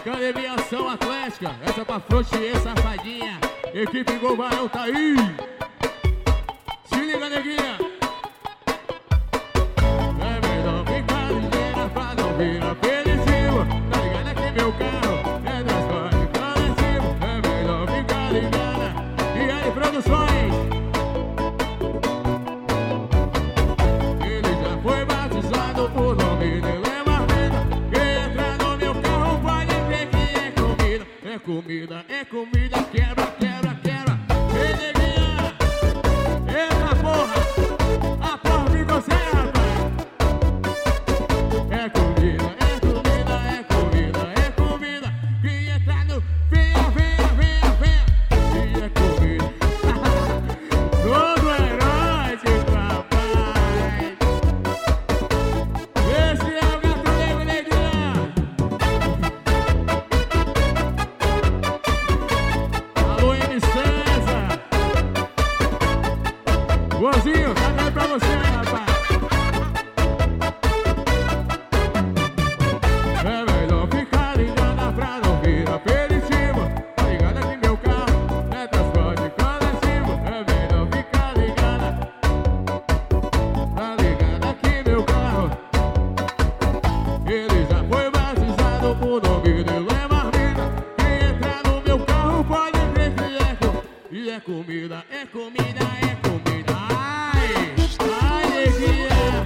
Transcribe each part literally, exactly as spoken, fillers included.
Cadê minha ação atlética? Essa pra frouxer, safadinha. Equipe Govarão tá aí. Se liga, neguinha. É melhor ficar ligeira pra não virar aperitivo. Tá ligado aqui meu carro é transporte coletivo. É melhor ficar ligada. E aí, produções? Ele já foi batizado por nome dele é Marmita. Quem entra no meu carro pode ver que é comida. É comida, é comida, quebra, quebra, quebra. Ei, neguinha, eita porra, a porra de você, rapaz. É comida, é comida, é comida, é comida. Quem entra no... Venha, venha, venha, venha. E é comida. Todo herói de rapaz. Esse é o Gato Negro, neguinha. Alô, M. César. Boazinho, tá aí pra você, rapaz. É melhor ficar ligada pra não vir aperitivo. Tá ligada aqui meu carro, é transporte coletivo. É melhor ficar ligada. Tá ligada aqui meu carro. Ele já foi batizado por nome dele é Marmita. Quem entrar no meu carro pode ver que é com... E é comida, é comida, é comida. Ai, ai, neguinha.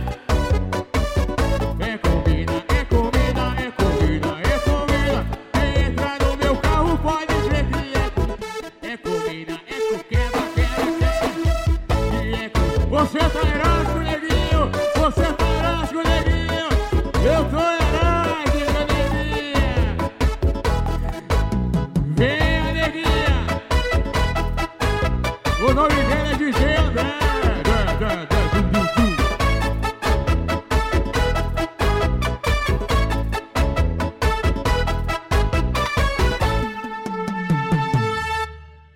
É comida, é comida, é comida, é comida. Quem entrar no meu carro pode ver que é comida. É comida, é com quebra, quebra, quebra. E é com... Você tá erótico, neguinho. Você tá erótico, neguinho. Eu tô erótico, neguinha. Venha, neguinha. O nome dele é D J André.